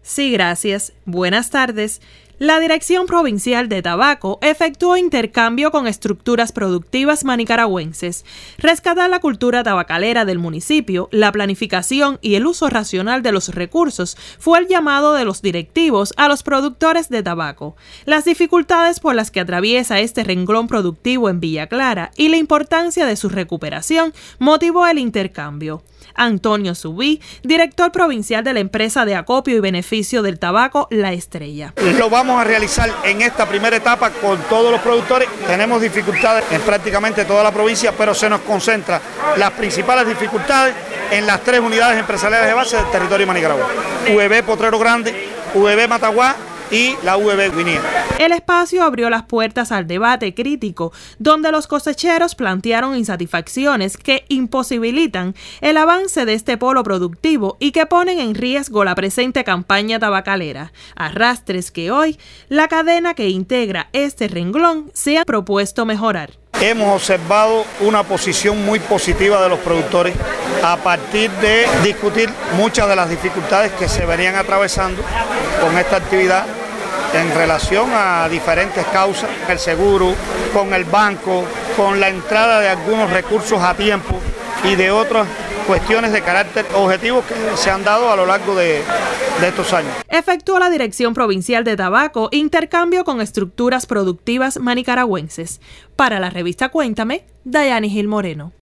Sí, gracias. Buenas tardes. La Dirección Provincial de Tabaco efectuó intercambio con estructuras productivas manicaragüenses. Rescatar la cultura tabacalera del municipio, la planificación y el uso racional de los recursos fue el llamado de los directivos a los productores de tabaco. Las dificultades por las que atraviesa este renglón productivo en Villa Clara y la importancia de su recuperación motivó el intercambio. Antonio Subí, director provincial de la empresa de acopio y beneficio del tabaco La Estrella. Lo vamos a realizar en esta primera etapa con todos los productores. Tenemos dificultades en prácticamente toda la provincia, pero se nos concentra las principales dificultades en las 3 unidades empresariales de base del territorio manicaragüense: UEB Potrero Grande, UEB Mataguá y la UEB Guinea. El espacio abrió las puertas al debate crítico, donde los cosecheros plantearon insatisfacciones que imposibilitan el avance de este polo productivo y que ponen en riesgo la presente campaña tabacalera, arrastres que hoy la cadena que integra este renglón se ha propuesto mejorar. Hemos observado una posición muy positiva de los productores a partir de discutir muchas de las dificultades que se venían atravesando con esta actividad en relación a diferentes causas, el seguro, con el banco, con la entrada de algunos recursos a tiempo y de otras cuestiones de carácter objetivo que se han dado a lo largo de estos años. Efectuó la Dirección Provincial de Tabaco intercambio con estructuras productivas manicaragüenses. Para la revista Cuéntame, Dayani Gil Moreno.